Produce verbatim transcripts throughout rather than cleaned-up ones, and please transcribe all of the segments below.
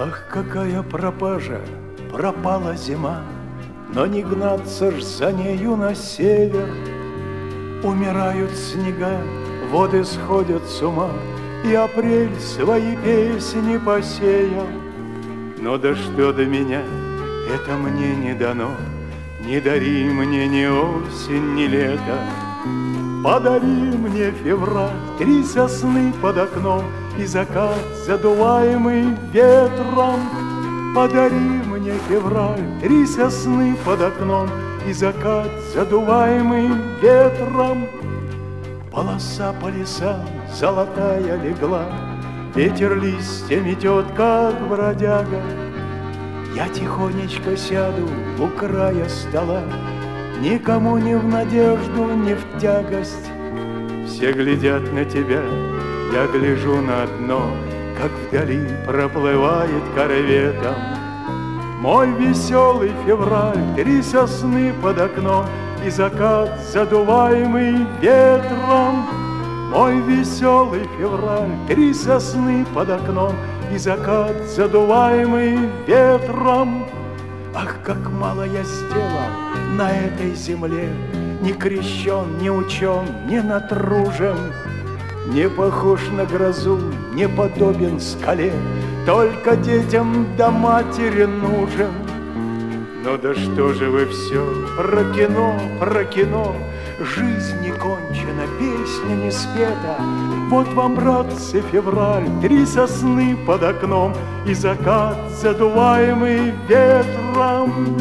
Ах, какая пропажа, пропала зима, но не гнаться ж за нею на север. Умирают снега, воды сходят с ума, и апрель свои песни посеял. Но да что до меня, это мне не дано, не дари мне ни осень, ни лето. Подари мне февраль, три сосны под окном и закат, задуваемый ветром. Подари мне февраль, три сосны под окном и закат, задуваемый ветром. Полоса по лесам золотая легла, ветер листья метет, как бродяга. Я тихонечко сяду у края стола, никому не в надежду, не в тягость. Все глядят на тебя, я гляжу на дно, как вдали проплывает корветом. Мой веселый февраль, три сосны под окном и закат, задуваемый ветром. Мой веселый февраль, три сосны под окном и закат, задуваемый ветром. Ах, как мало я сделал на этой земле, не крещен, не учен, не натружен, не похож на грозу, не подобен скале, только детям да матери нужен. Ну да что же вы все про кино, про кино? Жизнь не кончена, песня не спета. Вот вам, братцы, февраль, три сосны под окном и закат, задуваемый ветром.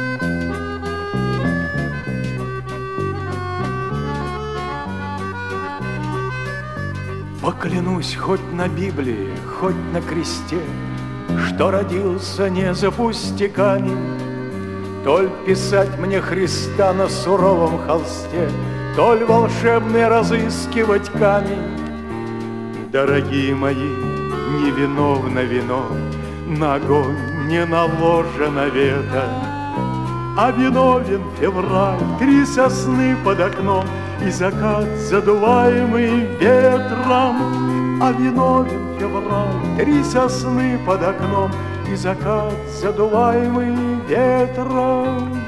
Поклянусь хоть на Библии, хоть на кресте, что родился не за пустяками. Толь писать мне Христа на суровом холсте, толь волшебный разыскивать камень. Дорогие мои, невиновно вино, на огонь не наложено вето. А виновен февраль, три сосны под окном и закат, задуваемый ветром. А виновен февраль, три сосны под окном и закат, задуваемый ветром.